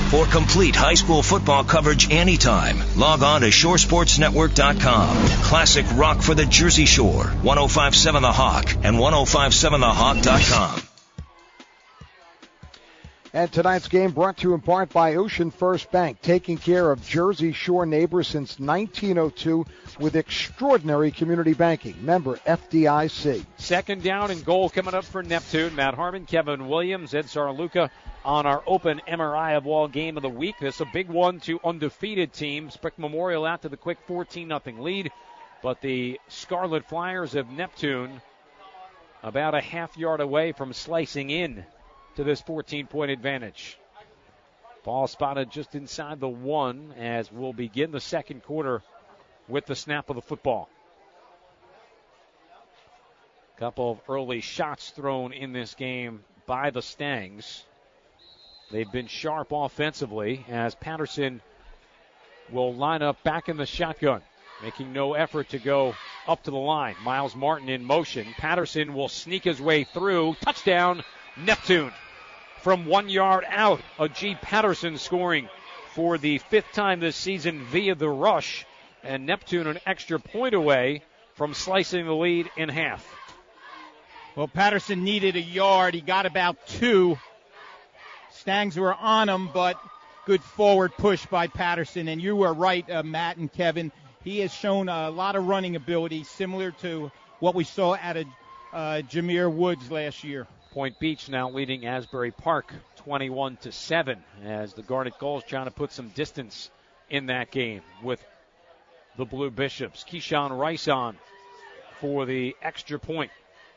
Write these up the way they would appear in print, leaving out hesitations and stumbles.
For complete high school football coverage anytime, log on to shoresportsnetwork.com. Classic rock for the Jersey Shore, 105.7 The Hawk and 105.7thehawk.com. And tonight's game brought to you in part by Ocean First Bank, taking care of Jersey Shore neighbors since 1902 with extraordinary community banking. Member FDIC. Second down and goal coming up for Neptune. Matt Harmon, Kevin Williams, Ed Sarluca on our open MRI of all game of the week. This is a big one to undefeated teams. Brick Memorial out to the quick 14-0 lead. But the Scarlet Flyers of Neptune about a half yard away from slicing in to this 14-point advantage. Ball spotted just inside the 1 as we'll begin the second quarter with the snap of the football. Couple of early shots thrown in this game by the Stangs. They've been sharp offensively as Patterson will line up back in the shotgun, making no effort to go up to the line. Miles Martin in motion. Patterson will sneak his way through. Touchdown, Neptune. From 1 yard out, a G. Patterson scoring for the 5th time this season via the rush. And Neptune an extra point away from slicing the lead in half. Well, Patterson needed a yard. He got about 2. Stangs were on him, but good forward push by Patterson. And you were right, Matt and Kevin. He has shown a lot of running ability, similar to what we saw out of Jameer Woods last year. Point Beach now leading Asbury Park 21-7 as the Garnet Gulls trying to put some distance in that game with the Blue Bishops. Keyshawn Rice on for the extra point.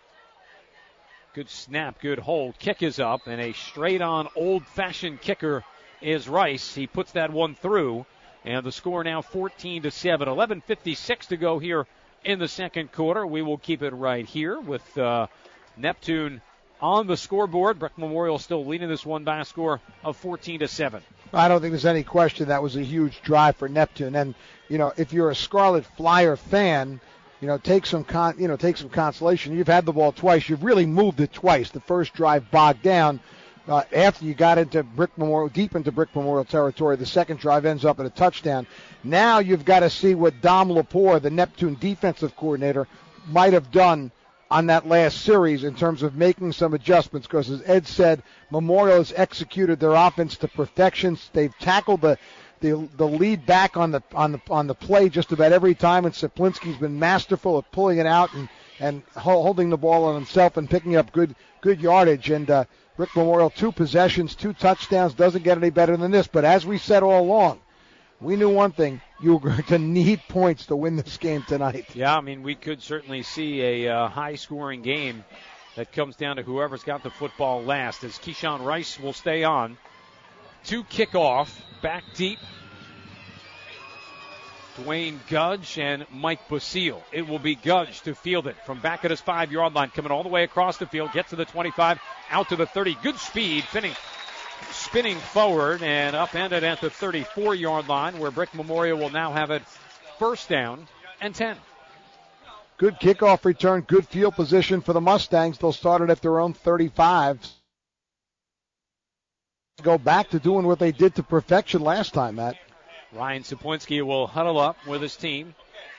Good snap, good hold. Kick is up, and a straight-on, old-fashioned kicker is Rice. He puts that one through, and the score now 14-7. 11:56 to go here in the second quarter. We will keep it right here with Neptune on the scoreboard. Brick Memorial still leading this one by a score of 14-7. I don't think there's any question that was a huge drive for Neptune. And, if you're a Scarlet Flyer fan, take some consolation. You've had the ball twice. You've really moved it twice. The first drive bogged down. After you got into deep into Brick Memorial territory, the second drive ends up at a touchdown. Now you've got to see what Dom Lepore, the Neptune defensive coordinator, might have done on that last series in terms of making some adjustments, because as Ed said, Memorial has executed their offense to perfection. They've tackled the lead back on the play just about every time, and Saplinski's been masterful at pulling it out and holding the ball on himself and picking up good yardage. And Brick Memorial, 2 possessions, 2 touchdowns, doesn't get any better than this. But as we said all along, we knew one thing: you were going to need points to win this game tonight. Yeah, we could certainly see a high-scoring game that comes down to whoever's got the football last, as Keyshawn Rice will stay on to kick off, back deep. Dwayne Gudge and Mike Basile. It will be Gudge to field it from back at his 5-yard line, coming all the way across the field, gets to the 25, out to the 30. Good speed, spinning forward and upended at the 34-yard line, where Brick Memorial will now have it first down and 10. Good kickoff return, good field position for the Mustangs. They'll start it at their own 35. Go back to doing what they did to perfection last time, Matt. Ryan Saplinski will huddle up with his team.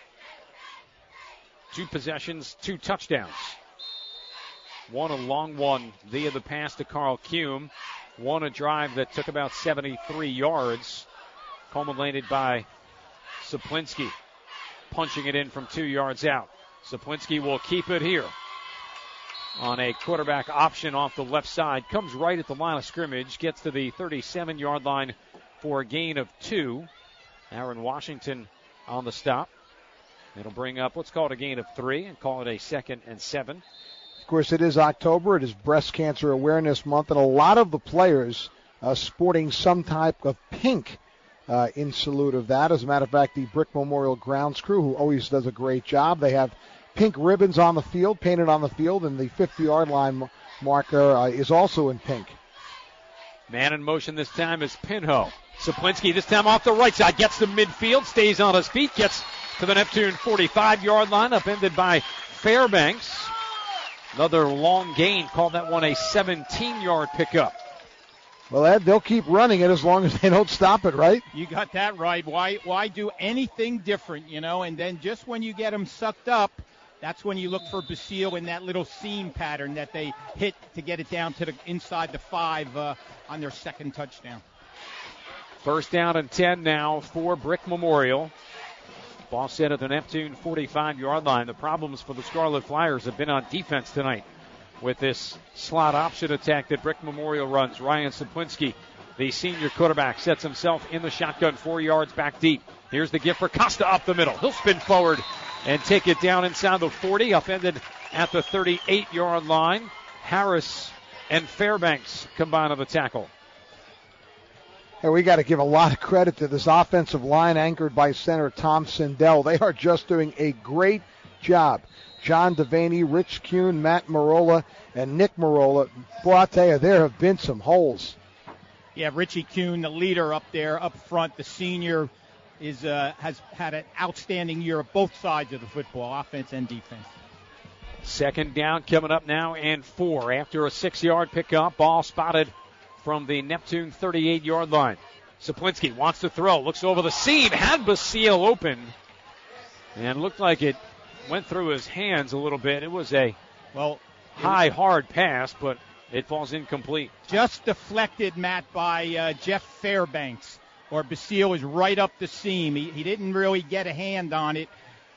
2 possessions, 2 touchdowns. One a long one via the pass to Carl Kuhn. One a drive that took about 73 yards, culminated by Saplinski punching it in from 2 yards out. Saplinski will keep it here on a quarterback option off the left side. Comes right at the line of scrimmage, gets to the 37-yard line for a gain of 2. Aaron Washington on the stop. It'll bring up, let's call it a gain of 3 and call it a 2nd and 7. Of course, it is October. It is Breast Cancer Awareness Month, and a lot of the players sporting some type of pink in salute of that. As a matter of fact, the Brick Memorial grounds crew, who always does a great job, they have pink ribbons on the field, painted on the field, and the 50-yard line marker is also in pink. Man in motion this time is Pinho. Saplinski this time off the right side, gets to midfield, stays on his feet, gets to the Neptune 45-yard line, upended by Fairbanks. Another long gain, called that one a 17-yard pickup. Well, Ed, they'll keep running it as long as they don't stop it, right? You got that right. Why do anything different, And then just when you get them sucked up, that's when you look for Basile in that little seam pattern that they hit to get it down to the inside the 5 on their second touchdown. First down and 10 now for Brick Memorial. Ball set at the Neptune 45-yard line. The problems for the Scarlet Flyers have been on defense tonight with this slot option attack that Brick Memorial runs. Ryan Saplinski, the senior quarterback, sets himself in the shotgun 4 yards back deep. Here's the gift for Costa up the middle. He'll spin forward and take it down inside the 40, upended at the 38-yard line. Harris and Fairbanks combine on the tackle. Hey, we got to give a lot of credit to this offensive line anchored by center Tom Sindel. They are just doing a great job. John Devaney, Rich Kuhn, Matt Marola, and Nick Marola. Boy, I tell you, there have been some holes. Yeah, Richie Kuhn, the leader up there, up front, the senior, has had an outstanding year of both sides of the football, offense and defense. Second down coming up now and 4 after a 6-yard pickup. Ball spotted from the Neptune 38-yard line. Saplinski wants to throw, looks over the seam, had Basile open, and looked like it went through his hands a little bit. It was a high, hard pass, but it falls incomplete. Just deflected, Matt, by Jeff Fairbanks, or Basile was right up the seam. He didn't really get a hand on it.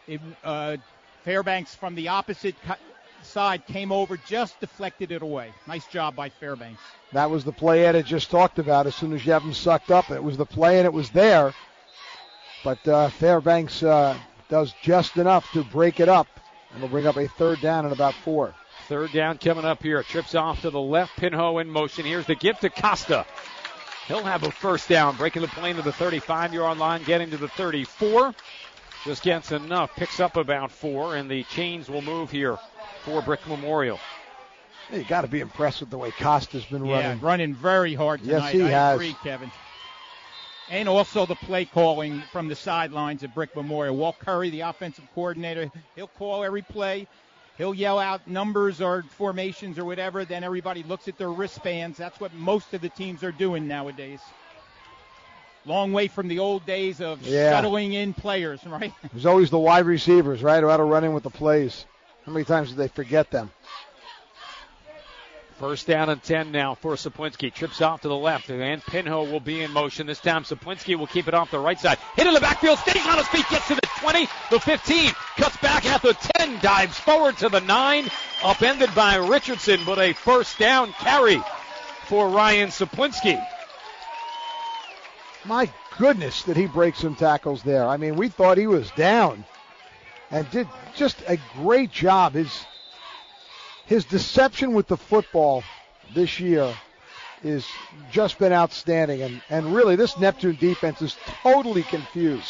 Fairbanks from the opposite side came over, just deflected it away. Nice job by Fairbanks. That was the play Ed had just talked about. As soon as you have them sucked up, it was the play and it was there. But Fairbanks does just enough to break it up, and will bring up a third down and about 4. Third down coming up here. Trips off to the left. Pinho in motion. Here's the gift to Costa. He'll have a first down, breaking the plane to the 35-yard line, getting to the 34. Just gets enough, picks up about 4, and the chains will move here for Brick Memorial. You got to be impressed with the way Costa's been running. Yeah, running very hard tonight. Yes, he has. I agree, Kevin. And also the play calling from the sidelines at Brick Memorial. Walt Curry, the offensive coordinator, he'll call every play. He'll yell out numbers or formations or whatever. Then everybody looks at their wristbands. That's what most of the teams are doing nowadays. Long way from the old days of shuttling in players, right? There's always the wide receivers, right, who had to run in with the plays. How many times did they forget them? First down and 10 now for Saplinski. Trips off to the left, and Pinho will be in motion. This time Saplinski will keep it off the right side. Hit in the backfield, stays on his feet, gets to the 20, the 15, cuts back at the 10, dives forward to the 9, upended by Richardson, but a first down carry for Ryan Saplinski. My goodness, did he break some tackles there. I mean, we thought he was down and did just a great job. His deception with the football this year is just been outstanding. And really, this Neptune defense is totally confused.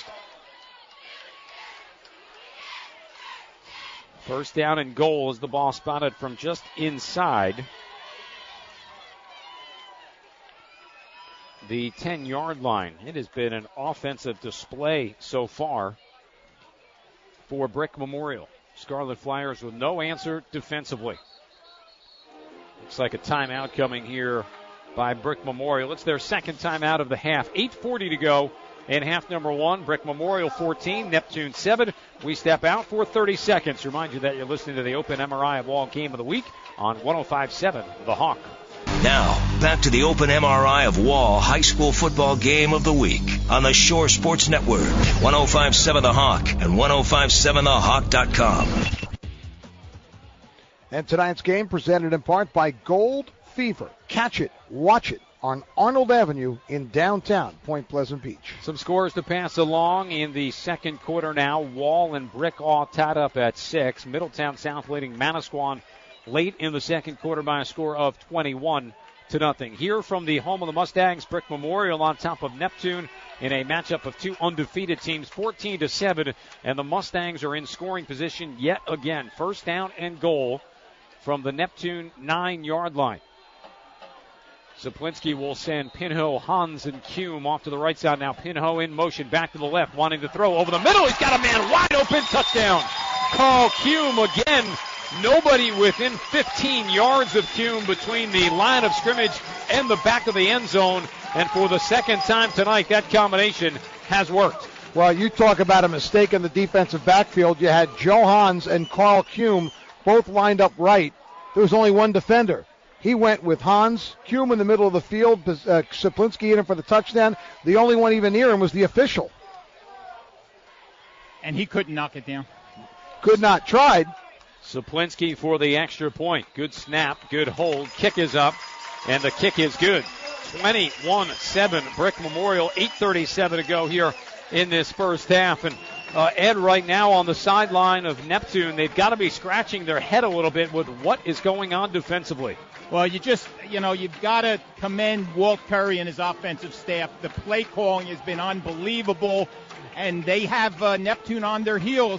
First down and goal as the ball spotted from just inside the 10-yard line. It has been an offensive display so far for Brick Memorial. Scarlet Flyers with no answer defensively. Looks like a timeout coming here by Brick Memorial. It's their second timeout of the half. 8:40 to go in half number 1. Brick Memorial 14, Neptune 7. We step out for 30 seconds. Remind you that you're listening to the Open MRI of Wall Game of the Week on 105.7 The Hawk. Now, back to the Open MRI of Wall High School Football Game of the Week on the Shore Sports Network, 105.7 The Hawk and 105.7thehawk.com. And tonight's game presented in part by Gold Fever. Catch it, watch it on Arnold Avenue in downtown Point Pleasant Beach. Some scores to pass along in the second quarter now. Wall and Brick all tied up at 6. Middletown South leading Manasquan late in the second quarter by a score of 21-0. Here from the home of the Mustangs, Brick Memorial on top of Neptune in a matchup of two undefeated teams, 14-7, and the Mustangs are in scoring position yet again. First down and goal from the Neptune 9-yard line. Saplinski will send Pinho, Hans, and Kuhn off to the right side now. Pinho in motion, back to the left, wanting to throw over the middle. He's got a man wide open, touchdown. Carl Kuhn again Nobody within 15 yards of Kuhn between the line of scrimmage and the back of the end zone. And for the second time tonight, that combination has worked. Well, you talk about a mistake in the defensive backfield. You had Joe Hans and Carl Kuhn both lined up right. There was only one defender. He went with Hans, Kuhn in the middle of the field, Saplinski in him for the touchdown. The only one even near him was the official. And he couldn't knock it down. Could not, tried. Saplinski for the extra point. Good snap, good hold. Kick is up, and the kick is good. 21-7, Brick Memorial, 8:37 to go here in this first half. And Ed, right now on the sideline of Neptune, they've got to be scratching their head a little bit with what is going on defensively. Well, you've got to commend Walt Curry and his offensive staff. The play calling has been unbelievable, and they have Neptune on their heels.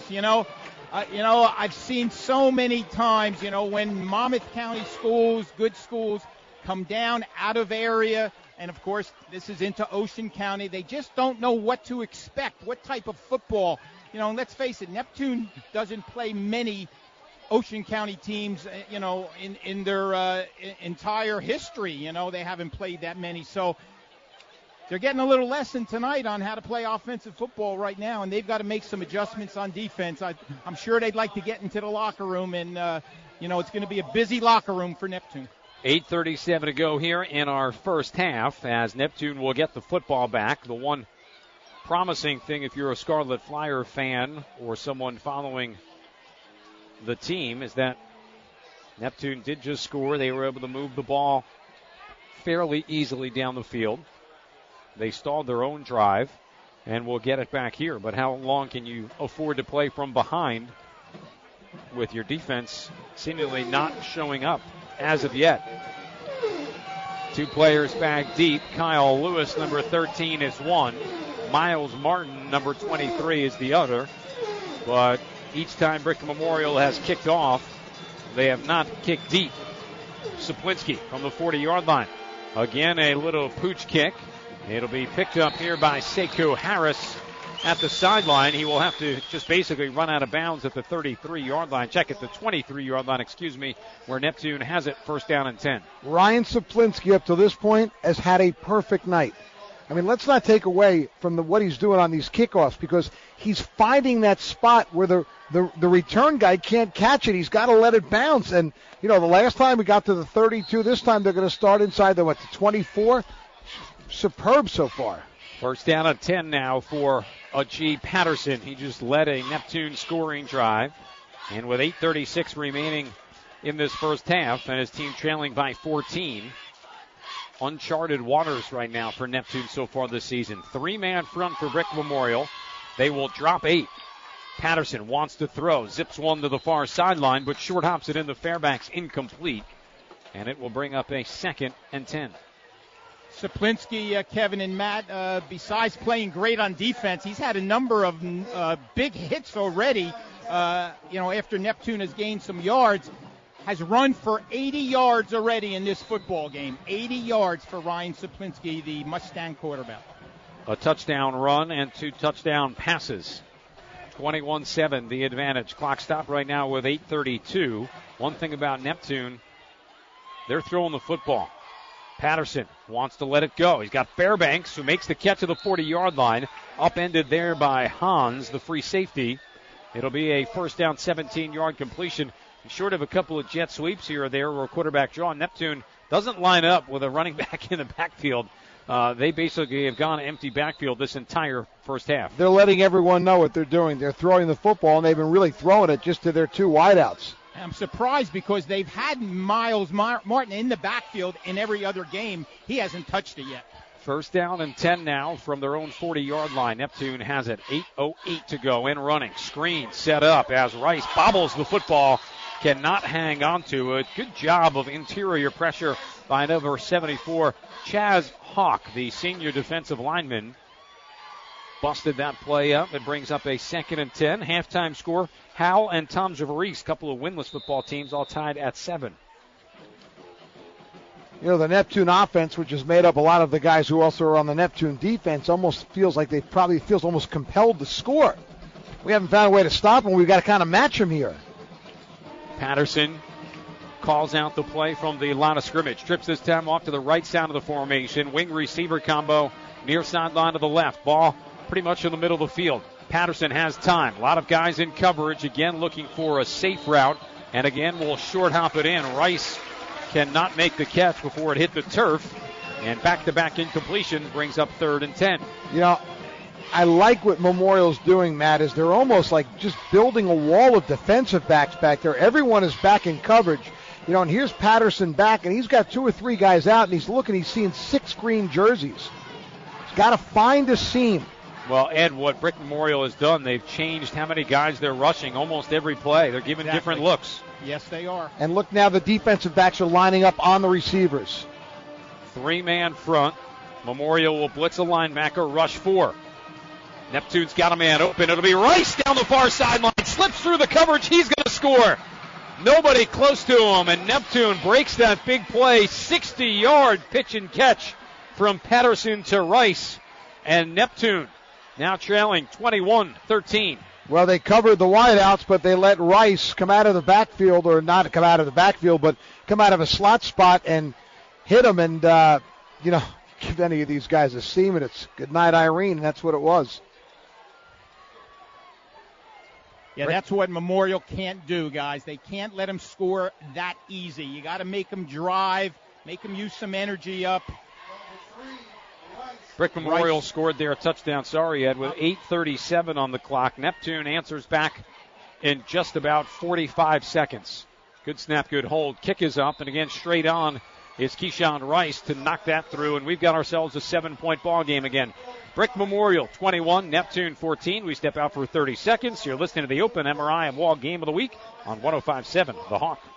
I've seen so many times, when Monmouth County schools, good schools, come down out of area, and of course this is into Ocean County. They just don't know what to expect, what type of football. And let's face it, Neptune doesn't play many Ocean County teams, in their entire history. They haven't played that many. So they're getting a little lesson tonight on how to play offensive football right now, and they've got to make some adjustments on defense. I'm sure they'd like to get into the locker room, and, it's going to be a busy locker room for Neptune. 8:37 to go here in our first half as Neptune will get the football back. The one promising thing, if you're a Scarlet Flyer fan or someone following the team, is that Neptune did just score. They were able to move the ball fairly easily down the field. They stalled their own drive and will get it back here. But how long can you afford to play from behind with your defense seemingly not showing up as of yet? Two players back deep. Kyle Lewis, number 13, is one. Miles Martin, number 23, is the other. But each time Brick Memorial has kicked off, they have not kicked deep. Saplinski from the 40-yard line. Again, a little pooch kick. It'll be picked up here by Sekou Harris at the sideline. He will have to just basically run out of bounds at the 33-yard line. Check at the 23-yard line, where Neptune has it first down and 10. Ryan Saplinski up to this point has had a perfect night. I mean, let's not take away from what he's doing on these kickoffs, because he's finding that spot where the return guy can't catch it. He's got to let it bounce. And, the last time we got to the 32, this time they're going to start inside the 24. Superb so far. First down at 10 now for G. Patterson. He just led a Neptune scoring drive. And with 8:36 remaining in this first half, and his team trailing by 14, uncharted waters right now for Neptune so far this season. Three-man front for Brick Memorial. They will drop 8. Patterson wants to throw. Zips one to the far sideline, but short hops it in the Fairbanks, incomplete. And it will bring up a 2nd and 10. Saplinski, Kevin and Matt, besides playing great on defense, he's had a number of big hits already. After Neptune has gained some yards, has run for 80 yards already in this football game. 80 yards for Ryan Saplinski, the Mustang quarterback. A touchdown run and 2 touchdown passes. 21-7 the advantage. Clock stop right now with 8:32. One thing about Neptune, they're throwing the football. Patterson wants to let it go. He's got Fairbanks, who makes the catch at the 40-yard line. Upended there by Hans, the free safety. It'll be a first down, 17-yard completion. Short of a couple of jet sweeps here or there or a quarterback draw, Neptune doesn't line up with a running back in the backfield. They basically have gone empty backfield this entire first half. They're letting everyone know what they're doing. They're throwing the football, and they've been really throwing it just to their 2 wideouts. I'm surprised because they've had Miles Martin in the backfield in every other game. He hasn't touched it yet. First down and 10 now from their own 40-yard line. Neptune has it. 8:08 to go in running. Screen set up as Rice bobbles the football. Cannot hang on to it. Good job of interior pressure by number 74, Chaz Hawk, the senior defensive lineman. Busted that play up. It brings up a 2nd and 10. Halftime score, Howell and Tom Javarese, couple of winless football teams, all tied at 7. The Neptune offense, which is made up a lot of the guys who also are on the Neptune defense, almost feels like feels almost compelled to score. We haven't found a way to stop them. We've got to kind of match them here. Patterson calls out the play from the line of scrimmage. Trips this time off to the right side of the formation. Wing receiver combo near sideline to the left. Ball pretty much in the middle of the field. Patterson has time. A lot of guys in coverage. Again, looking for a safe route. And again, will short hop it in. Rice cannot make the catch before it hit the turf. And back-to-back incompletion brings up 3rd and 10. You know, I like what Memorial's doing, Matt, is they're almost like just building a wall of defensive backs back there. Everyone is back in coverage. You know, and here's Patterson back, and he's got 2 or 3 guys out, and he's looking, he's seeing 6 green jerseys. He's got to find a seam. Well, Ed, what Brick Memorial has done, they've changed how many guys they're rushing almost every play. They're giving different looks. Yes, they are. And look now, the defensive backs are lining up on the receivers. 3-man front. Memorial will blitz a linebacker, rush 4. Neptune's got a man open. It'll be Rice down the far sideline. Slips through the coverage. He's going to score. Nobody close to him, and Neptune breaks that big play. 60-yard pitch and catch from Patterson to Rice. And Neptune now trailing 21-13. Well, they covered the wideouts, but they let Rice come out of the backfield, or not come out of the backfield, but come out of a slot spot and hit him. And, you know, give any of these guys a seam, and it's good night, Irene, and that's what it was. Yeah, that's what Memorial can't do, guys. They can't let him score that easy. You got to make him drive, make him use some energy up. Brick Memorial scored their touchdown, Ed, with 8:37 on the clock. Neptune answers back in just about 45 seconds. Good snap, good hold. Kick is up, and again, straight on is Keyshawn Rice to knock that through, and we've got ourselves a 7-point ball game again. Brick Memorial 21, Neptune 14. We step out for 30 seconds. You're listening to the Open MRI and Wall Game of the Week on 105.7 The Hawk.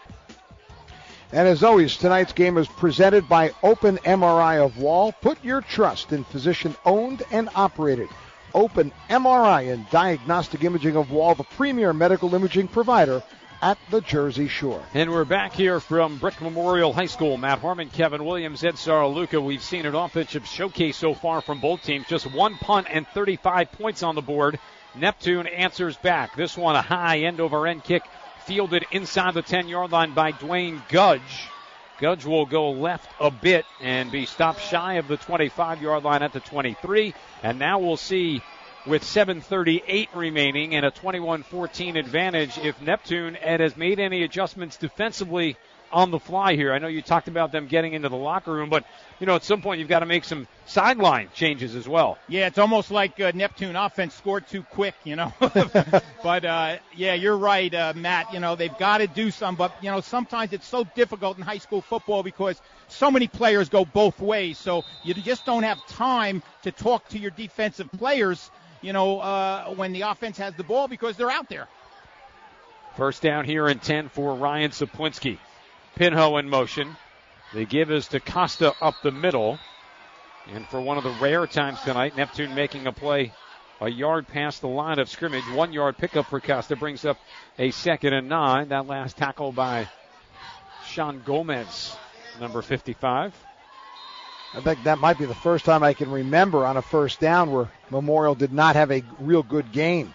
And as always, tonight's game is presented by Open MRI of Wall. Put your trust in physician-owned and operated Open MRI and Diagnostic Imaging of Wall, the premier medical imaging provider at the Jersey Shore. And we're back here from Brick Memorial High School. Matt Harmon, Kevin Williams, Ed Saraluca. We've seen an offensive showcase so far from both teams. Just 1 punt and 35 points on the board. Neptune answers back. This one a high end-over-end kick fielded inside the 10-yard line by Dwayne Gudge. Gudge will go left a bit and be stopped shy of the 25-yard line at the 23. And now we'll see, with 7:38 remaining and a 21-14 advantage, if Neptune, Ed, has made any adjustments defensively on the fly here. I know you talked about them getting into the locker room, but, you know, at some point you've got to make some sideline changes as well. Yeah, it's almost like Neptune offense scored too quick, you know. But, yeah, you're right, Matt. You know, they've got to do some, but, you know, sometimes it's so difficult in high school football because so many players go both ways. So you just don't have time to talk to your defensive players, you know, when the offense has the ball because they're out there. First down here and 10 for Ryan Saplinski. Pinho in motion. The give is to Costa up the middle. And for one of the rare times tonight, Neptune making a play a yard past the line of scrimmage. 1 yard pickup for Costa brings up a 2nd and 9. That last tackle by Sean Gomez, number 55. I think that might be the first time I can remember on a first down where Memorial did not have a real good game.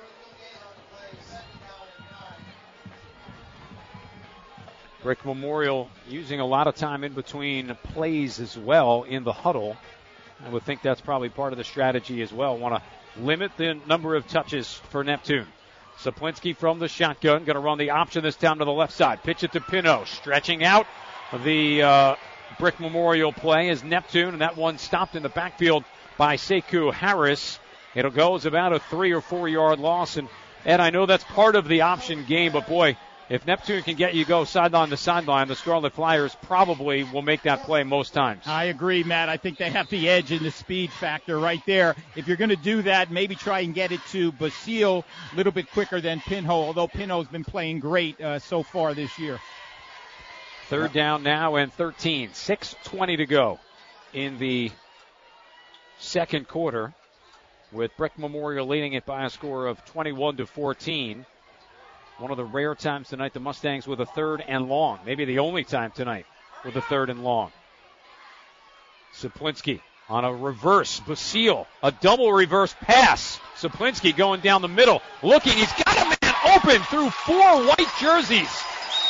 Brick Memorial using a lot of time in between plays as well in the huddle. I would think that's probably part of the strategy as well. Want to limit the number of touches for Neptune. Saplinski from the shotgun. Going to run the option this time to the left side. Pitch it to Pinho. Stretching out the Brick Memorial play is Neptune, and that one stopped in the backfield by Sekou Harris. It'll go as about a 3 or 4 yard loss. And I know that's part of the option game, but boy, if Neptune can get you go sideline to sideline, the Scarlet Flyers probably will make that play most times. I agree, Matt. I think they have the edge in the speed factor right there. If you're going to do that, maybe try and get it to Basile a little bit quicker than Pinho, although Pinho's been playing great so far this year. Third down now and 13. 6:20 to go in the second quarter, with Brick Memorial leading it by a score of 21-14. One of the rare times tonight, the Mustangs with a 3rd and long. Maybe the only time tonight with a 3rd and long. Saplinski on a reverse. Basile, a double reverse pass. Saplinski going down the middle. Looking, he's got a man open through 4 white jerseys.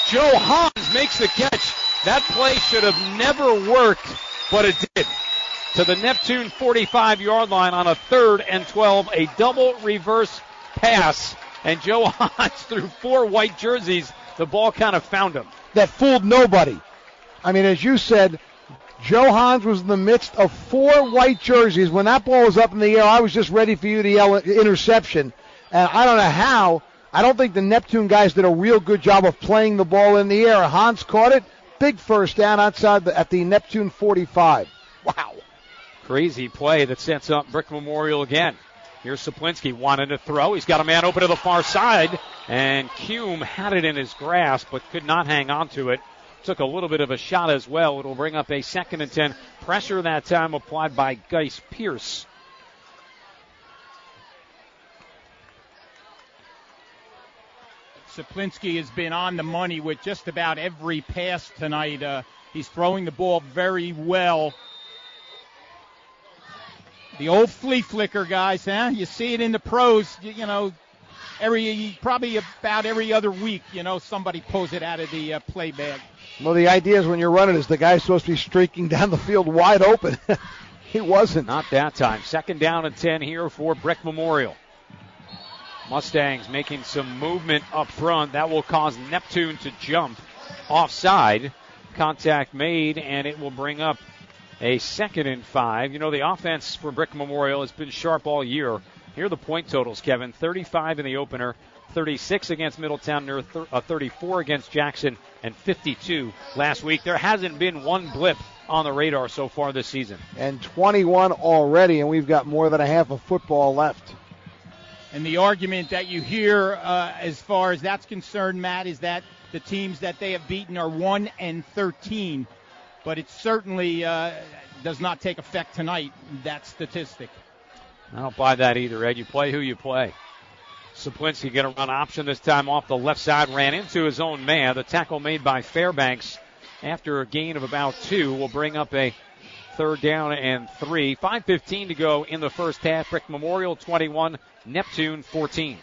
Joe Hans makes the catch. That play should have never worked, but it did. To the Neptune 45-yard line on a 3rd and 12, a double reverse pass. And Joe Hans, through 4 white jerseys, the ball kind of found him. That fooled nobody. I mean, as you said, Joe Hans was in the midst of 4 white jerseys. When that ball was up in the air, I was just ready for you to yell interception. And I don't know how. I don't think the Neptune guys did a real good job of playing the ball in the air. Hans caught it. Big first down outside at the Neptune 45. Wow. Crazy play that sets up Brick Memorial again. Here's Saplinski wanting to throw. He's got a man open to the far side. And Kuhn had it in his grasp but could not hang on to it. Took a little bit of a shot as well. It'll bring up a 2nd and 10. Pressure that time applied by Geis Pierce. Saplinski has been on the money with just about every pass tonight. He's throwing the ball very well. The old flea flicker, guys, huh? You see it in the pros, probably about every other week, somebody pulls it out of the play bag. Well, the idea is when you're running is the guy's supposed to be streaking down the field wide open. He wasn't. Not that time. 2nd down and 10 here for Brick Memorial. Mustangs making some movement up front. That will cause Neptune to jump offside. Contact made, and it will bring up a 2nd and 5. The offense for Brick Memorial has been sharp all year. Here are the point totals, Kevin. 35 in the opener, 36 against Middletown, 34 against Jackson, and 52 last week. There hasn't been one blip on the radar so far this season. And 21 already, and we've got more than a half of football left. And the argument that you hear as far as that's concerned, Matt, is that the teams that they have beaten are 1-13. But it certainly does not take effect tonight, that statistic. I don't buy that either, Ed. You play who you play. Saplinski going to run option this time off the left side, ran into his own man. The tackle made by Fairbanks after a gain of about 2 will bring up a 3rd down and 3. 5:15 to go in the first half. Brick Memorial 21, Neptune 14.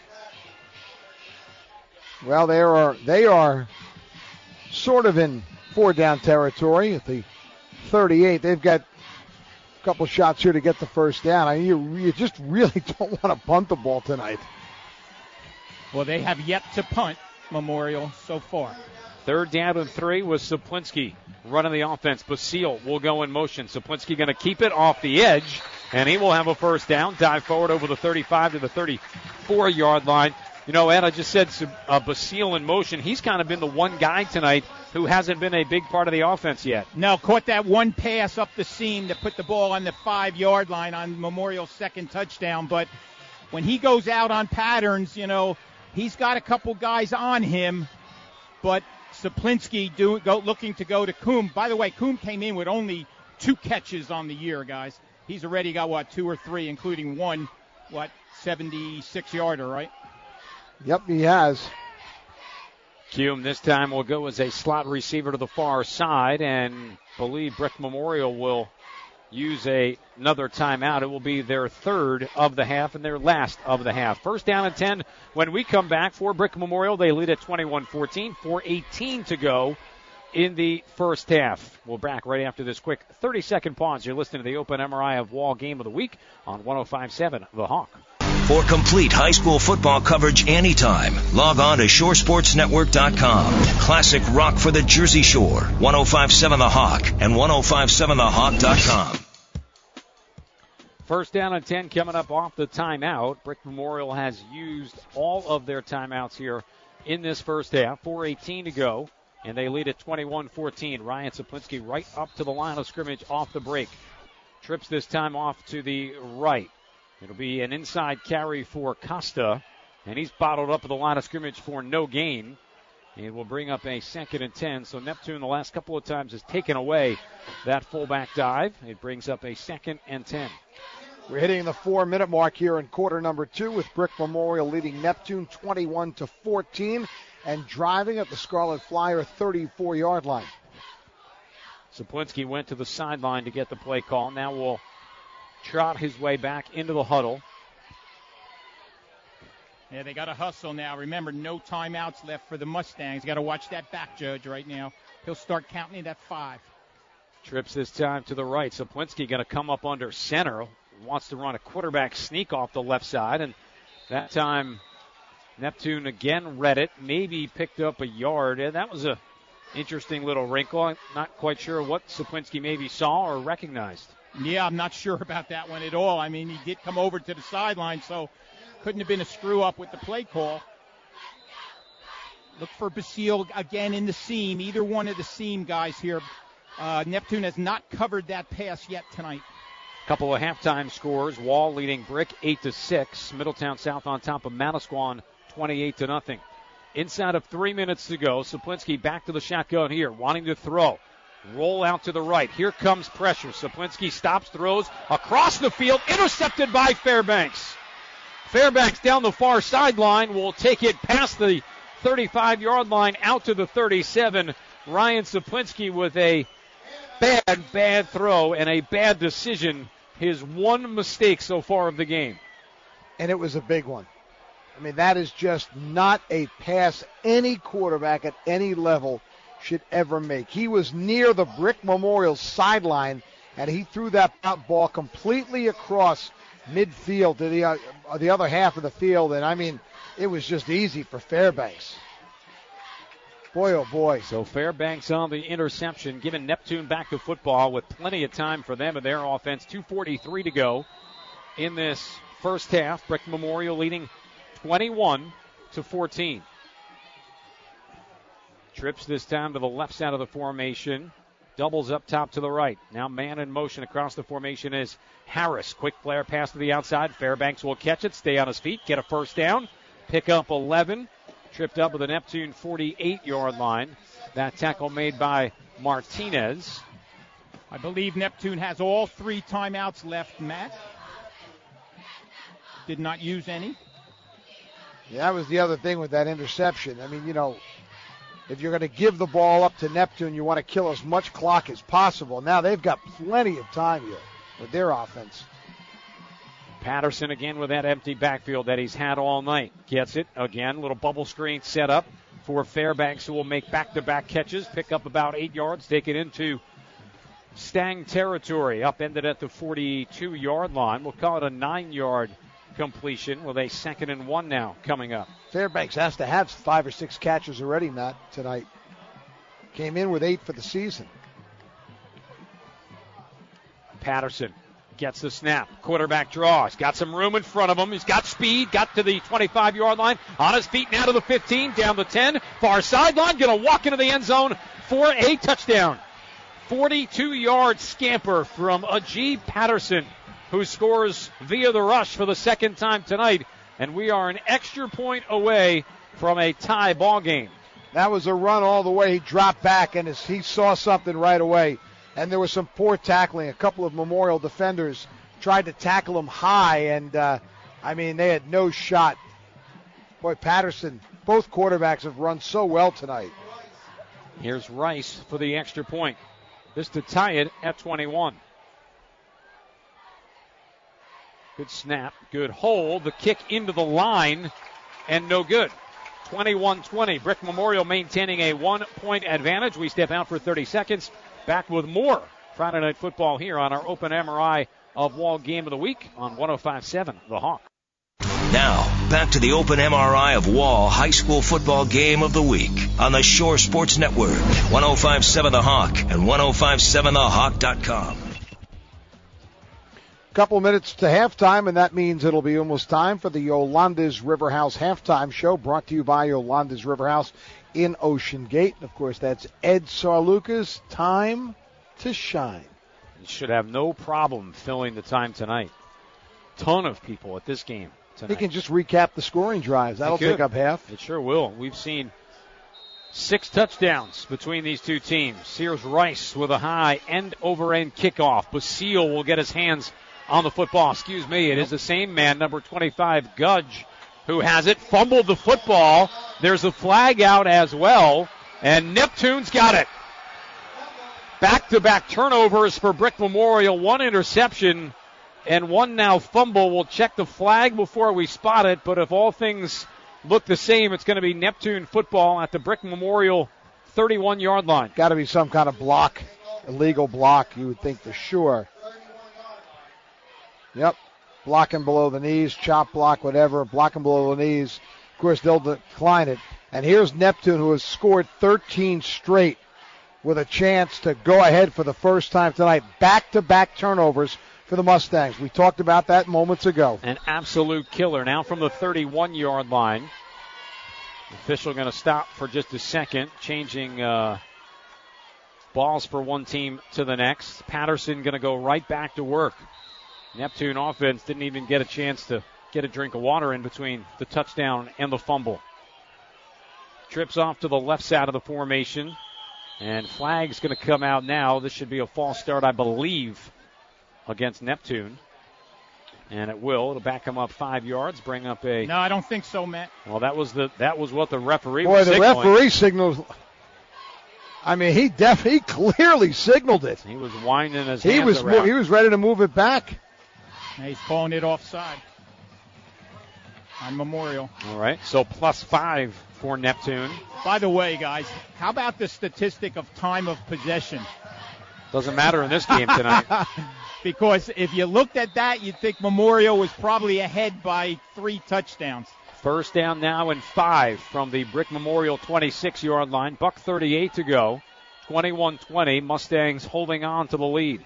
Well, they are sort of in 4-down territory at the 38. They've got a couple shots here to get the first down. I mean, you just really don't want to punt the ball tonight. Well, they have yet to punt, Memorial, so far. 3rd down and 3 was Saplinski running the offense. Basile will go in motion. Saplinski going to keep it off the edge, and he will have a first down. Dive forward over the 35 to the 34-yard line. Ed, I just said Basile in motion. He's kind of been the one guy tonight who hasn't been a big part of the offense yet. No, caught that one pass up the seam to put the ball on the 5-yard line on Memorial's 2nd touchdown. But when he goes out on patterns, he's got a couple guys on him. But Saplinski looking to go to Kuhn. By the way, Kuhn came in with only 2 catches on the year, guys. He's already got, 2 or 3, including one, 76-yarder, right? Yep, he has. Kuhn this time will go as a slot receiver to the far side, and believe Brick Memorial will use another timeout. It will be their 3rd of the half and their last of the half. 1st down and 10 when we come back for Brick Memorial. They lead at 21-14, 4:18 to go in the first half. We'll back right after this quick 30-second pause. You're listening to the Open MRI of Wall Game of the Week on 105.7 The Hawk. For complete high school football coverage anytime, log on to ShoreSportsNetwork.com. Classic rock for the Jersey Shore, 105.7 The Hawk, and 105.7thehawk.com. 1st down and 10 coming up off the timeout. Brick Memorial has used all of their timeouts here in this first half. 4:18 to go, and they lead at 21-14. Ryan Saplinski right up to the line of scrimmage off the break. Trips this time off to the right. It'll be an inside carry for Costa, and he's bottled up at the line of scrimmage for no gain. It will bring up a 2nd and 10. So Neptune the last couple of times has taken away that fullback dive. It brings up a 2nd and 10. We're hitting the 4-minute mark here in quarter number 2 with Brick Memorial leading Neptune 21-14 and driving at the Scarlet Flyer 34-yard line. Saplinski went to the sideline to get the play call. Now will trot his way back into the huddle. Yeah, they got to hustle now. Remember, no timeouts left for the Mustangs. Got to watch that back, Judge, right now. He'll start counting it at 5. Trips this time to the right. Saplinski going to come up under center. Wants to run a quarterback sneak off the left side. And that time, Neptune again read it. Maybe picked up a yard. And that was a interesting little wrinkle. I'm not quite sure what Saplinski maybe saw or recognized. Yeah, I'm not sure about that one at all. I mean, he did come over to the sideline, so couldn't have been a screw-up with the play call. Look for Basile again in the seam. Either one of the seam guys here. Neptune has not covered that pass yet tonight. Couple of halftime scores. Wall leading Brick 8-6. Middletown South on top of Manasquan 28-0. Inside of 3 minutes to go. Saplinski back to the shotgun here, wanting to throw. Roll out to the right. Here comes pressure. Saplinski stops, throws across the field, intercepted by Fairbanks. Fairbanks down the far sideline will take it past the 35-yard line out to the 37. Ryan Saplinski with a bad throw and a bad decision. His one mistake so far of the game. And it was a big one. I mean, that is just not a pass any quarterback at any level should ever make. He was near the Brick Memorial sideline, and he threw that ball completely across midfield to the other half of the field. And, I mean, it was just easy for Fairbanks. Boy, oh boy. So Fairbanks on the interception, giving Neptune back to football with plenty of time for them and their offense. 2:43 to go in this first half. Brick Memorial leading 21-14. Trips this time to the left side of the formation. Doubles up top to the right. Now man in motion across the formation is Harris. Quick flare pass to the outside. Fairbanks will catch it, stay on his feet, get a first down, pick up 11. Tripped up with the Neptune 48-yard line. That tackle made by Martinez. I believe Neptune has all 3 timeouts left, Matt. Did not use any. Yeah, that was the other thing with that interception. I mean, you know, if you're going to give the ball up to Neptune, you want to kill as much clock as possible. Now they've got plenty of time here with their offense. Patterson again with that empty backfield that he's had all night. Gets it again. Little bubble screen set up for Fairbanks, who will make back-to-back catches, pick up about 8 yards, take it into Stang territory. Upended at the 42-yard line. We'll call it a 9-yard completion with a 2nd and 1 now coming up. Fairbanks has to have 5 or 6 catches already, Matt, tonight. Came in with 8 for the season. Patterson gets the snap. Quarterback draw. He's got some room in front of him. He's got speed. Got to the 25-yard line. On his feet now to the 15. Down the 10. Far sideline. Going to walk into the end zone for a touchdown. 42-yard scamper from Ajib Patterson, who scores via the rush for the second time tonight. And we are an extra point away from a tie ball game. That was a run all the way. He dropped back, and he saw something right away. And there was some poor tackling. A couple of Memorial defenders tried to tackle him high, and, they had no shot. Boy, Patterson, both quarterbacks have run so well tonight. Here's Rice for the extra point. This to tie it at 21. Good snap, good hold. The kick into the line, and no good. 21-20. Brick Memorial maintaining a 1-point advantage. We step out for 30 seconds. Back with more Friday Night Football here on our Open MRI of Wall Game of the Week on 105.7 The Hawk. Now, back to the Open MRI of Wall High School Football Game of the Week on the Shore Sports Network, 105.7 The Hawk and 105.7thehawk.com. Couple minutes to halftime, and that means it'll be almost time for the Yolanda's River House halftime show, brought to you by Yolanda's River House in Ocean Gate. Of course, that's Ed Sarluca's time to shine. He should have no problem filling the time tonight. Ton of people at this game tonight. He can just recap the scoring drives. That'll take up half. It sure will. We've seen 6 touchdowns between these two teams. Sears Rice with a high end-over-end kickoff. Basile will get his hands on the football. It is the same man, number 25, Gudge, who has it. Fumbled the football. There's a flag out as well, and Neptune's got it. Back-to-back turnovers for Brick Memorial. 1 interception and one now fumble. We'll check the flag before we spot it, but if all things look the same, it's going to be Neptune football at the Brick Memorial 31-yard line. Got to be some kind of block, illegal block, you would think for sure. Yep, blocking below the knees, chop block, whatever, blocking below the knees. Of course, they'll decline it. And here's Neptune, who has scored 13 straight with a chance to go ahead for the first time tonight. Back-to-back turnovers for the Mustangs. We talked about that moments ago. An absolute killer. Now from the 31-yard line. Official going to stop for just a second, changing balls for one team to the next. Patterson going to go right back to work. Neptune offense didn't even get a chance to get a drink of water in between the touchdown and the fumble. Trips off to the left side of the formation. And flag's going to come out now. This should be a false start, I believe, against Neptune. And it will. It'll back him up 5 yards, bring up a... No, I don't think so, Matt. Well, that was what the referee was signaling. Boy, the referee signals... I mean, he clearly signaled it. He was winding his hands around. He was ready to move it back. And he's calling it offside on Memorial. All right, so +5 for Neptune. By the way, guys, how about the statistic of time of possession? Doesn't matter in this game tonight. Because if you looked at that, you'd think Memorial was probably ahead by 3 touchdowns. First down now and 5 from the Brick Memorial 26-yard line. $1:38 to go. 21-20. Mustangs holding on to the lead.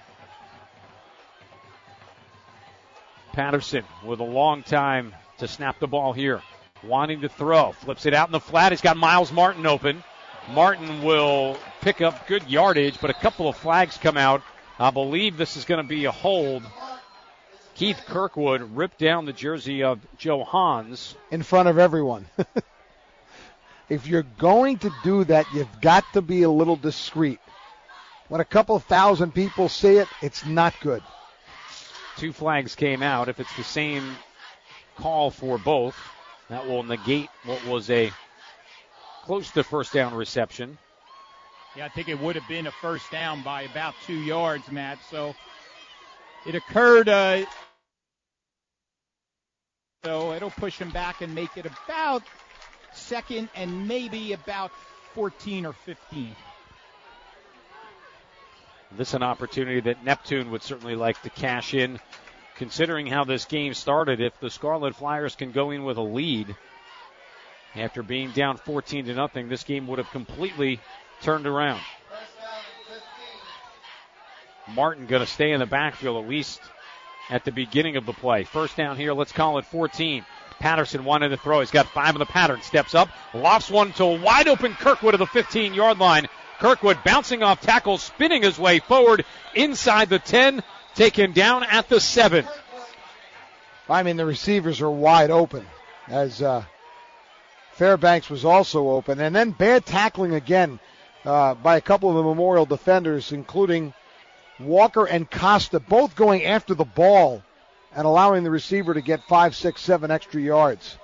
Patterson with a long time to snap the ball here. Wanting to throw. Flips it out in the flat. He's got Miles Martin open. Martin will pick up good yardage, but a couple of flags come out. I believe this is going to be a hold. Keith Kirkwood ripped down the jersey of Joe Hans. In front of everyone. If you're going to do that, you've got to be a little discreet. When a couple of thousand people see it, it's not good. 2 flags came out. If it's the same call for both, that will negate what was a close to first down reception. Yeah, I think it would have been a first down by about 2 yards, Matt. So it occurred, so it'll push him back and make it about second and maybe about 14 or 15. This is an opportunity that Neptune would certainly like to cash in, considering how this game started. If the Scarlet Flyers can go in with a lead after being down 14-0, this game would have completely turned around. Martin going to stay in the backfield at least at the beginning of the play. First down here, let's call it 14. Patterson wanted to throw. He's got 5 in the pattern. Steps up, lofts one to a wide open Kirkwood at the 15-yard line. Kirkwood bouncing off tackles, spinning his way forward inside the 10, taken down at the 7. I mean, the receivers are wide open, as Fairbanks was also open. And then bad tackling again by a couple of the Memorial defenders, including Walker and Costa, both going after the ball and allowing the receiver to get 5, 6, 7 extra yards.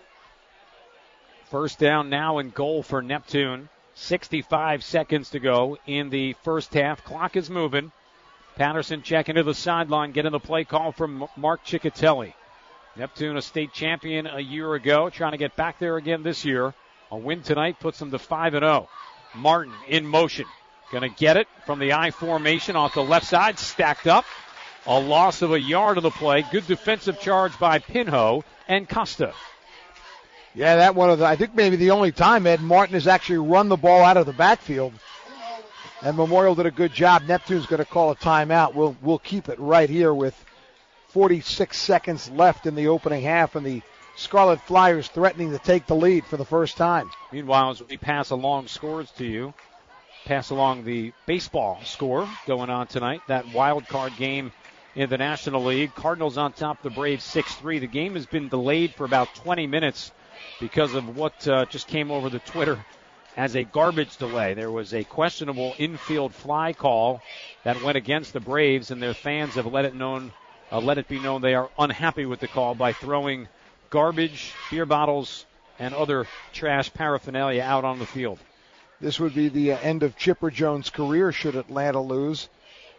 First down now and goal for Neptune. 65 seconds to go in the first half. Clock is moving. Patterson checking to the sideline, getting the play call from Mark Ciccatelli. Neptune, a state champion a year ago, trying to get back there again this year. A win tonight puts them to 5-0. Martin in motion. Going to get it from the I formation off the left side, stacked up. A loss of a yard of the play. Good defensive charge by Pinho and Costa. Yeah, that one of the, I think maybe the only time Ed Martin has actually run the ball out of the backfield. And Memorial did a good job. Neptune's going to call a timeout. We'll keep it right here with 46 seconds left in the opening half, and the Scarlet Flyers threatening to take the lead for the first time. Meanwhile, as we pass along scores to you, pass along the baseball score going on tonight, that wild card game in the National League. Cardinals on top of the Braves 6-3. The game has been delayed for about 20 minutes because of what just came over the Twitter as a garbage delay. There was a questionable infield fly call that went against the Braves, and their fans have let it be known they are unhappy with the call by throwing garbage, beer bottles, and other trash paraphernalia out on the field. This would be the end of Chipper Jones' career should Atlanta lose.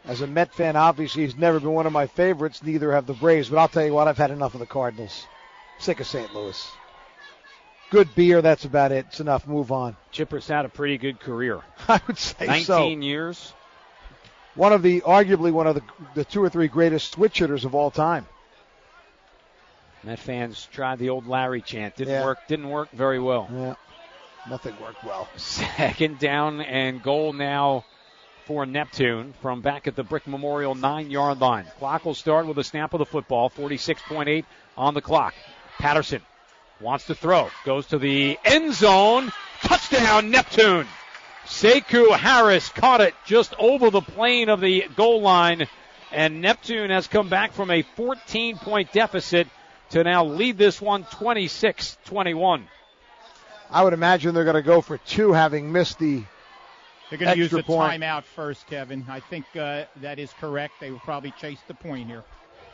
As a Met fan, obviously he's never been one of my favorites. Neither have the Braves. But I'll tell you what, I've had enough of the Cardinals. Sick of St. Louis. Good beer, that's about it. It's enough. Move on. Chipper's had a pretty good career. I would say 19 years. Arguably one of the 2 or 3 greatest switch hitters of all time. Met fans tried the old Larry chant. Didn't work very well. Yeah. Nothing worked well. Second down and goal now for Neptune from back at the Brick Memorial 9-yard line. Clock will start with a snap of the football. 46.8 on the clock. Patterson wants to throw. Goes to the end zone. Touchdown, Neptune. Sekou Harris caught it just over the plane of the goal line. And Neptune has come back from a 14-point deficit to now lead this one 26-21. I would imagine they're going to go for 2, having missed the They're going to use the point. timeout first, Kevin. I think that is correct. They will probably chase the point here.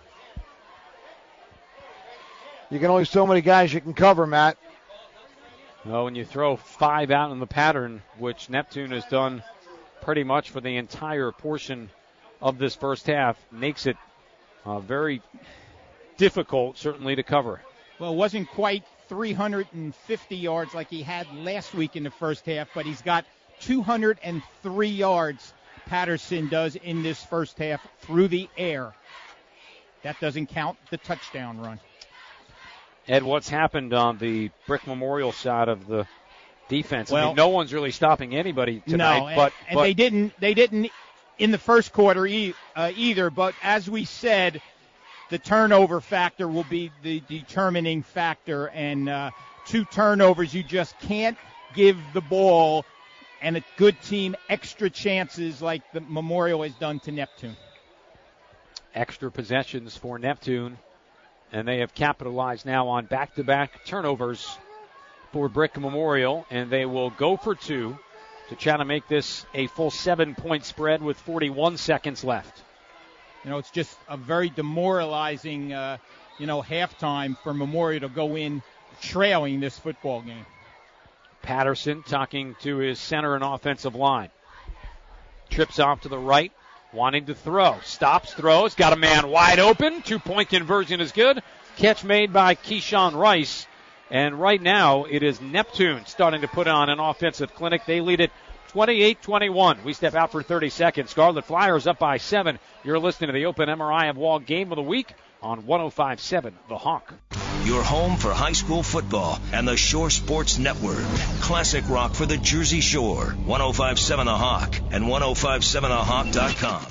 You can only so many guys you can cover, Matt. Well, when you throw 5 out in the pattern, which Neptune has done pretty much for the entire portion of this first half, makes it very difficult, certainly, to cover. Well, it wasn't quite 350 yards like he had last week in the first half, but he's got 203 yards, Patterson does, in this first half through the air. That doesn't count the touchdown run. Ed, what's happened on the Brick Memorial side of the defense? Well, I mean, no one's really stopping anybody tonight. No, but they didn't in the first quarter either. But as we said, the turnover factor will be the determining factor, and 2 turnovers, you just can't give the ball and a good team extra chances like the Memorial has done to Neptune. Extra possessions for Neptune, and they have capitalized now on back-to-back turnovers for Brick Memorial, and they will go for 2 to try to make this a full 7-point spread with 41 seconds left. You know, it's just a very demoralizing, halftime for Memorial to go in trailing this football game. Patterson talking to his center and offensive line. Trips off to the right, wanting to throw. Stops, throws, got a man wide open. 2-point conversion is good. Catch made by Keyshawn Rice. And right now it is Neptune starting to put on an offensive clinic. They lead it 28-21. We step out for 30 seconds. Scarlet Flyers up by 7. You're listening to the Open MRI of Wall Game of the Week on 105.7 The Hawk. Your home for high school football and the Shore Sports Network. Classic rock for the Jersey Shore. 105.7 The Hawk and 105.7thehawk.com.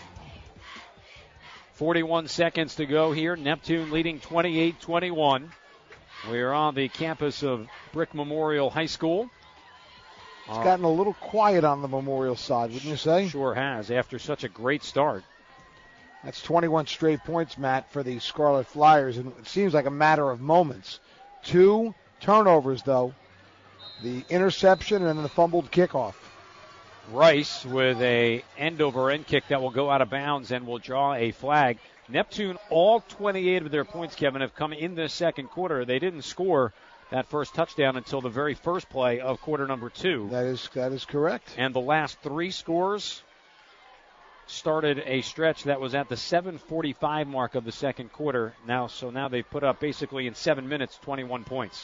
41 seconds to go here. Neptune leading 28-21. We are on the campus of Brick Memorial High School. It's gotten a little quiet on the Memorial side, wouldn't you say? Sure has, after such a great start. That's 21 straight points, Matt, for the Scarlet Flyers, and it seems like a matter of moments. 2 turnovers, though. The interception and then the fumbled kickoff. Rice with a end-over-end kick that will go out of bounds and will draw a flag. Neptune, all 28 of their points, Kevin, have come in this second quarter. They didn't score that first touchdown until the very first play of quarter number 2. That is correct. And the last 3 scores started a stretch that was at the 7:45 mark of the second quarter. Now they've put up basically in 7 minutes 21 points.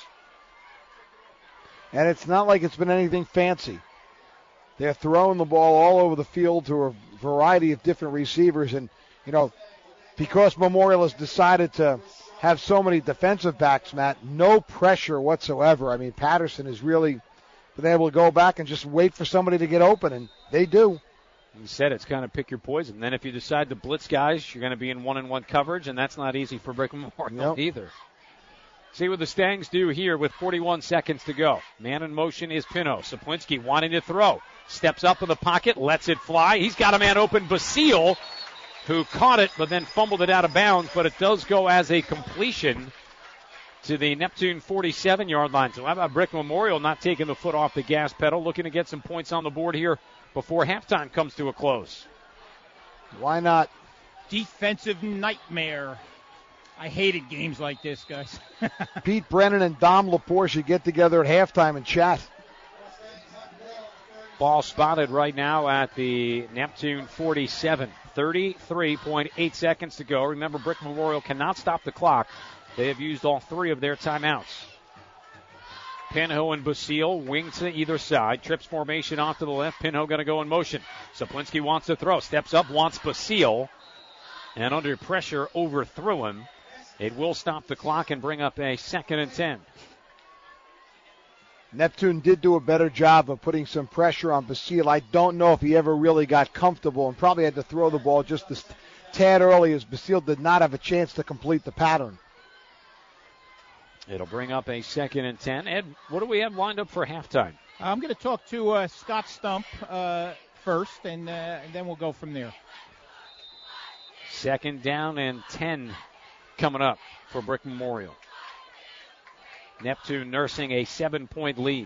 And it's not like it's been anything fancy. They're throwing the ball all over the field to a variety of different receivers, and because Memorial has decided to have so many defensive backs, Matt, no pressure whatsoever. I mean, Patterson has really been able to go back and just wait for somebody to get open, and they do. You said it's kind of pick your poison. Then if you decide to blitz guys, you're going to be in one-on-one coverage, and that's not easy for Brick Memorial either. See what the Stangs do here with 41 seconds to go. Man in motion is Pino. Saplinski wanting to throw. Steps up in the pocket, lets it fly. He's got a man open, Basile, who caught it but then fumbled it out of bounds, but it does go as a completion to the Neptune 47-yard line. So how about Brick Memorial not taking the foot off the gas pedal, looking to get some points on the board here before halftime comes to a close? Why not? Defensive nightmare. I hated games like this, guys. Pete Brennan and Dom Lepore should get together at halftime and chat. Ball spotted right now at the Neptune 47. 33.8 seconds to go. Remember, Brick Memorial cannot stop the clock. They have used all 3 of their timeouts. Pinho and Basile, wings to either side. Trips formation off to the left. Pinho going to go in motion. Saplinski wants to throw. Steps up, wants Basile. And under pressure, overthrew him. It will stop the clock and bring up a 2nd and 10. Neptune did do a better job of putting some pressure on Basile. I don't know if he ever really got comfortable and probably had to throw the ball just a tad early, as Basile did not have a chance to complete the pattern. It'll bring up a 2nd and 10. Ed, what do we have lined up for halftime? I'm going to talk to Scott Stump first, and then we'll go from there. 2nd down and 10 coming up for Brick Memorial. Neptune nursing a 7-point lead.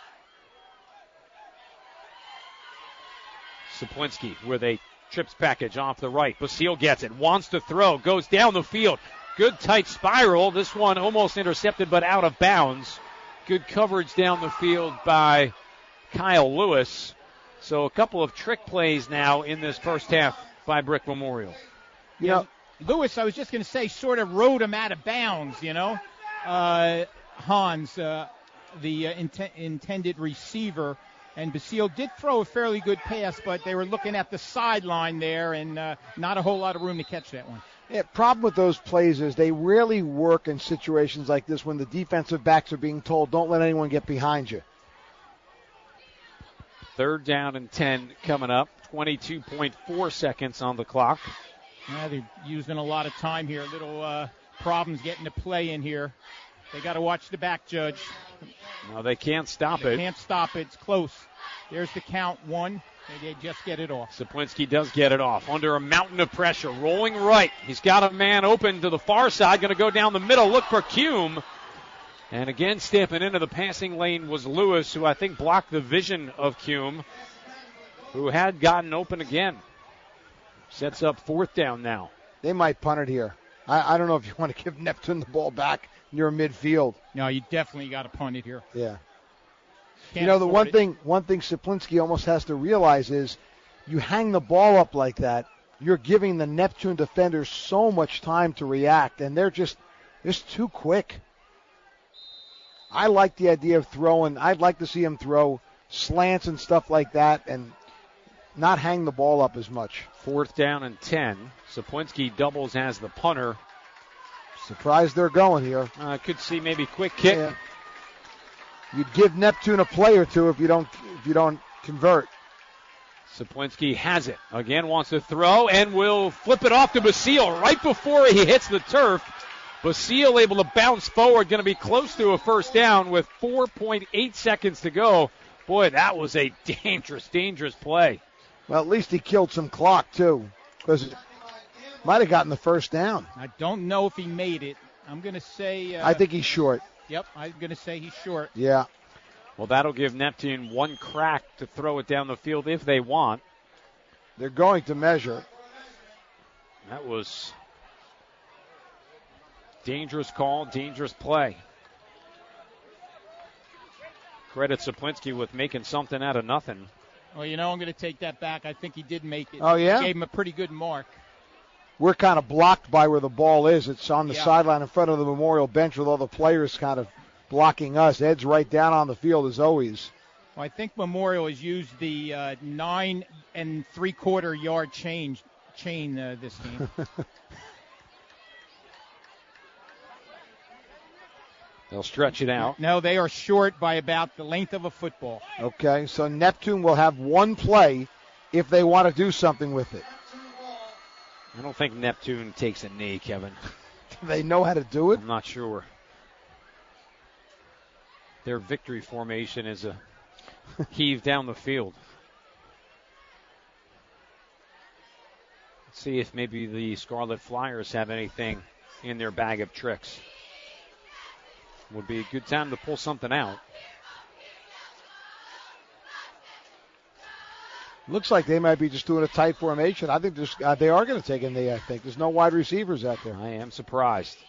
Saplinski with a trips package off the right. Basile gets it, wants to throw, goes down the field. Good tight spiral. This one almost intercepted but out of bounds. Good coverage down the field by Kyle Lewis. So a couple of trick plays now in this first half by Brick Memorial. Yeah, Lewis, I was just going to say, sort of rode him out of bounds, you know. Hans, the intended receiver, and Basile did throw a fairly good pass, but they were looking at the sideline there, and not a whole lot of room to catch that one. Yeah, problem with those plays is they rarely work in situations like this when the defensive backs are being told, don't let anyone get behind you. 3rd down and 10 coming up. 22.4 seconds on the clock. Yeah, they're using a lot of time here. Little problems getting to play in here. They got to watch the back, Judge. No, they can't stop it. They can't stop it. It's close. There's the count, 1. They just get it off. Saplinski does get it off under a mountain of pressure. Rolling right. He's got a man open to the far side. Going to go down the middle. Look for Kuhn. And again, stepping into the passing lane was Lewis, who I think blocked the vision of Kuhn, who had gotten open again. Sets up 4th down now. They might punt it here. I don't know if you want to give Neptune the ball back near midfield. No, you definitely got to punt it here. Yeah. Can't you know, the one thing Saplinski almost has to realize is you hang the ball up like that, you're giving the Neptune defenders so much time to react, and they're just too quick. I like the idea of throwing. I'd like to see him throw slants and stuff like that and not hang the ball up as much. 4th down and 10. Saplinski doubles as the punter. Surprised they're going here. Could see maybe quick kick. Yeah. You'd give Neptune a play or two if you don't convert. Saplinski has it. Again wants to throw and will flip it off to Basile right before he hits the turf. Basile able to bounce forward, going to be close to a 1st down with 4.8 seconds to go. Boy, that was a dangerous play. Well, at least he killed some clock, too, because it might have gotten the 1st down. I don't know if he made it. I'm going to say... I think he's short. Yep, I'm going to say he's short. Yeah. Well, that'll give Neptune 1 crack to throw it down the field if they want. They're going to measure. That was dangerous call, dangerous play. Credit Saplinski with making something out of nothing. Well, you know, I'm going to take that back. I think he did make it. Oh, yeah? He gave him a pretty good mark. We're kind of blocked by where the ball is. It's on the sideline in front of the Memorial bench with all the players kind of blocking us. Ed's right down on the field as always. Well, I think Memorial has used the 9 3/4 yard chain this game. They'll stretch it out. No, they are short by about the length of a football. Okay, so Neptune will have 1 play if they want to do something with it. I don't think Neptune takes a knee, Kevin. Do they know how to do it? I'm not sure. Their victory formation is a heave down the field. Let's see if maybe the Scarlet Flyers have anything in their bag of tricks. Would be a good time to pull something out. Looks like they might be just doing a tight formation. I think they are going to take a knee, I think. There's no wide receivers out there. I am surprised.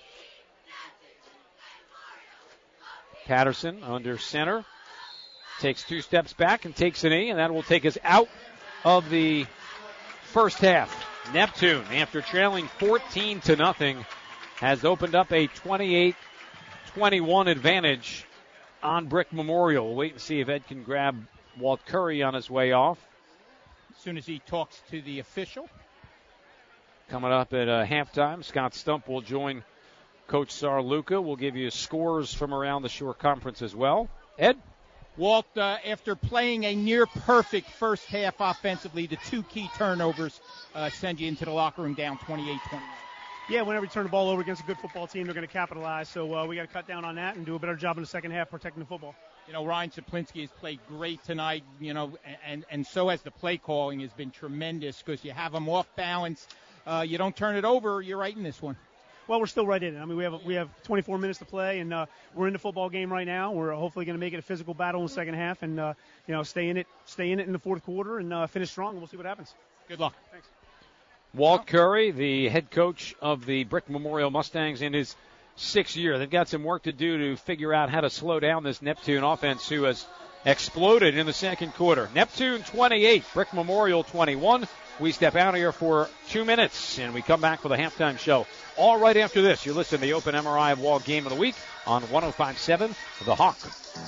Patterson under center. Takes 2 steps back and takes a knee, and that will take us out of the first half. Neptune, after trailing 14-0, has opened up a 28-21 advantage on Brick Memorial. We'll wait and see if Ed can grab Walt Curry on his way off. As soon as he talks to the official. Coming up at halftime, Scott Stump will join Coach Sarluca. We'll give you scores from around the Shore Conference as well. Ed? Walt, after playing a near-perfect first half offensively, the 2 key turnovers send you into the locker room down 28-21. Yeah, whenever you turn the ball over against a good football team, they're going to capitalize. So we got to cut down on that and do a better job in the second half protecting the football. You know, Ryan Saplinski has played great tonight, you know, and so has the play calling has been tremendous because you have them off balance. You don't turn it over, you're right in this one. Well, we're still right in it. I mean, we have 24 minutes to play, and we're in the football game right now. We're hopefully going to make it a physical battle in the second half, and stay in it in the fourth quarter, and finish strong. And we'll see what happens. Good luck. Thanks. Walt Curry, the head coach of the Brick Memorial Mustangs in his 6th year. They've got some work to do to figure out how to slow down this Neptune offense, who has exploded in the second quarter. Neptune 28, Brick Memorial 21. We step out of here for 2 minutes, and we come back for the halftime show. All right after this, you're listening to the Open MRI of Wall Game of the Week on 105.7 The Hawk.